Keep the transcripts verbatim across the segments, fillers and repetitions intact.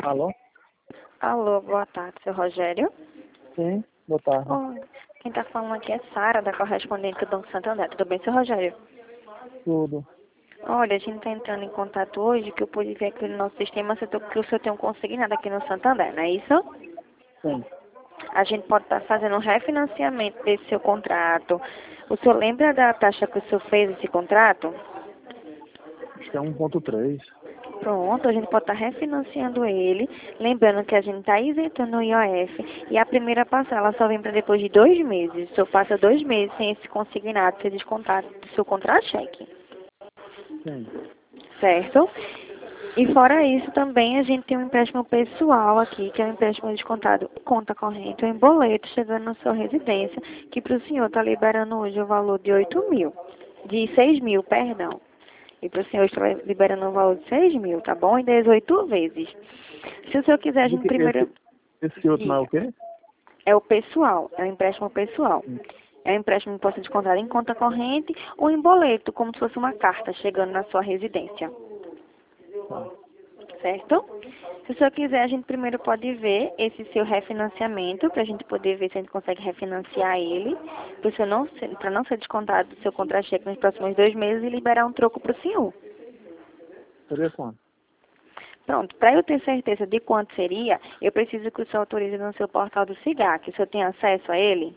Alô? Alô, boa tarde, seu Rogério. Sim, boa tarde. Oi, quem está falando aqui é Sara, da correspondente do Banco Santander. Tudo bem, seu Rogério? Tudo. Olha, a gente está entrando em contato hoje, que eu pude ver aqui no nosso sistema que o senhor tem um consignado aqui no Santander, não é isso? Sim. A gente pode estar fazendo um refinanciamento desse seu contrato. O senhor lembra da taxa que o senhor fez esse contrato? Acho que é um ponto três. Pronto, a gente pode estar refinanciando ele, lembrando que a gente está isentando o I O F e a primeira parcela só vem para depois de dois meses. O senhor passa dois meses sem esse consignado ser descontado do seu contra-cheque, Sim. certo? E fora isso também a gente tem um empréstimo pessoal aqui, que é um empréstimo descontado em conta corrente ou em boleto chegando na sua residência, que para o senhor está liberando hoje o valor de oito mil, de seis mil, perdão. E para o senhor está liberando um valor de seis mil, tá bom? Em dezoito vezes. Se o senhor quiser, a gente primeiro... Esse, esse outro não é Diga. o quê? É o pessoal, é o empréstimo pessoal. Sim. É um empréstimo que pode ser descontado em conta corrente ou em boleto, como se fosse uma carta chegando na sua residência. Tá. Certo? Se o senhor quiser, a gente primeiro pode ver esse seu refinanciamento, para a gente poder ver se a gente consegue refinanciar ele, para não ser, para não ser descontado do seu contra-cheque nos próximos dois meses e liberar um troco para o senhor. Seria quanto? Pronto, para eu ter certeza de quanto seria, eu preciso que o senhor autorize no seu portal do SIGAC. O senhor tem acesso a ele?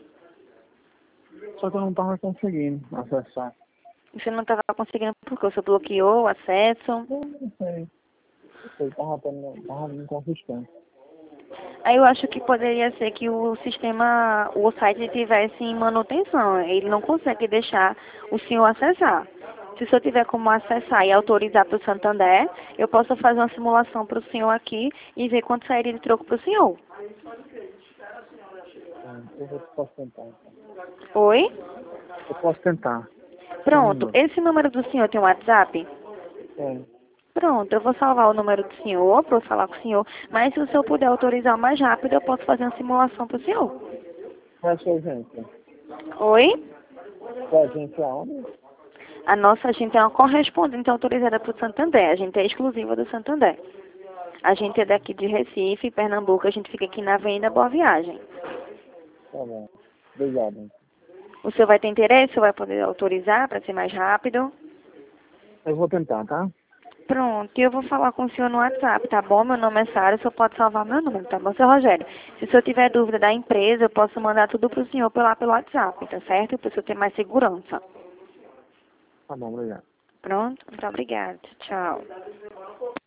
Só que eu não estava conseguindo acessar. Você não estava conseguindo porque o senhor bloqueou o acesso. Eu não sei. Eu sei, estava tendo tava inconsistente. Aí eu acho que poderia ser que o sistema, o site tivesse em manutenção. Ele não consegue deixar o senhor acessar. Se o senhor tiver como acessar e autorizar para o Santander, eu posso fazer uma simulação para o senhor aqui e ver quanto sairia de troco para o senhor. Sim, eu vou, posso tentar. Então. Oi? Eu posso tentar. Só um Pronto. minuto. Esse número do senhor tem um WhatsApp? É. Pronto, eu vou salvar o número do senhor para eu falar com o senhor, mas se o senhor puder autorizar mais rápido, eu posso fazer uma simulação para o senhor. Qual é a sua agência? Oi? Qual é a agência onde? A nossa agente é uma correspondente autorizada para o Santander, a gente é exclusiva do Santander. A gente é daqui de Recife, Pernambuco, a gente fica aqui na Avenida Boa Viagem. Tá bom. Obrigado. O senhor vai ter interesse? O senhor vai poder autorizar para ser mais rápido? Eu vou tentar, tá? Pronto, e eu vou falar com o senhor no WhatsApp, tá bom? Meu nome é Sara, o senhor pode salvar meu número, tá bom, seu Rogério? Se o senhor tiver dúvida da empresa, eu posso mandar tudo pro senhor pela, pelo WhatsApp, tá certo? Para o senhor ter mais segurança. Tá bom, obrigado. Pronto? Muito obrigada. Tchau.